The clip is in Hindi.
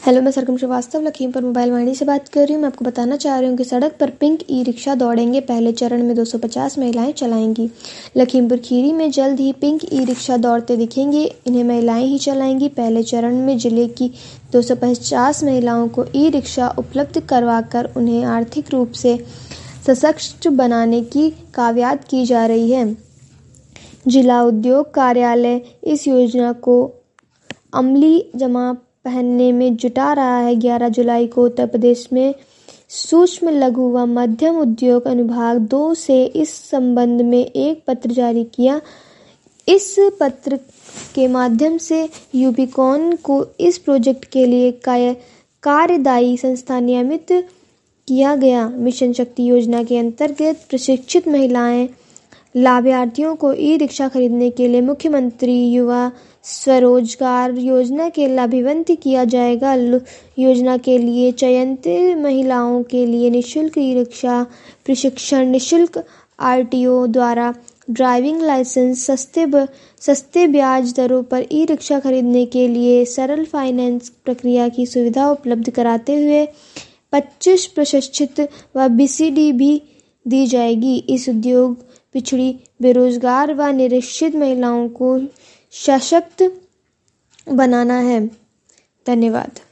हेलो, मैं सरगम श्रीवास्तव लखीमपुर मोबाइल वाणी से बात कर रही हूँ। मैं आपको बताना चाह रही हूँ कि सड़क पर पिंक ई रिक्शा दौड़ेंगे। पहले चरण में 250 महिलाएं चलाएंगी। लखीमपुर खीरी में जल्द ही पिंक ई रिक्शा दौड़ते दिखेंगे। इन्हें महिलाएं ही चलाएंगी। पहले चरण में जिले की 250 महिलाओं को ई रिक्शा उपलब्ध करवाकर उन्हें आर्थिक रूप से सशक्त बनाने की कवायद की जा रही है। जिला उद्योग कार्यालय इस योजना को अमली जमा पहनने में जुटा रहा है। 11 जुलाई को उत्तर प्रदेश में सूक्ष्म लघु व मध्यम उद्योग अनुभाग 2 से इस संबंध में एक पत्र जारी किया। इस पत्र के माध्यम से यूबीकॉन को इस प्रोजेक्ट के लिए कार्यदायी संस्था नियमित किया गया। मिशन शक्ति योजना के अंतर्गत प्रशिक्षित महिलाएं लाभार्थियों को ई रिक्शा खरीदने के लिए मुख्यमंत्री युवा स्वरोजगार योजना के लाभान्वित किया जाएगा। योजना के लिए चयनित महिलाओं के लिए निःशुल्क ई रिक्शा प्रशिक्षण, निःशुल्क आरटीओ द्वारा ड्राइविंग लाइसेंस, सस्ते ब्याज दरों पर ई रिक्शा खरीदने के लिए सरल फाइनेंस प्रक्रिया की सुविधा उपलब्ध कराते हुए 25 प्रशिक्षित व बीसीडी भी दी जाएगी। इस उद्योग पिछड़ी, बेरोजगार व निरक्षित महिलाओं को सशक्त बनाना है। धन्यवाद।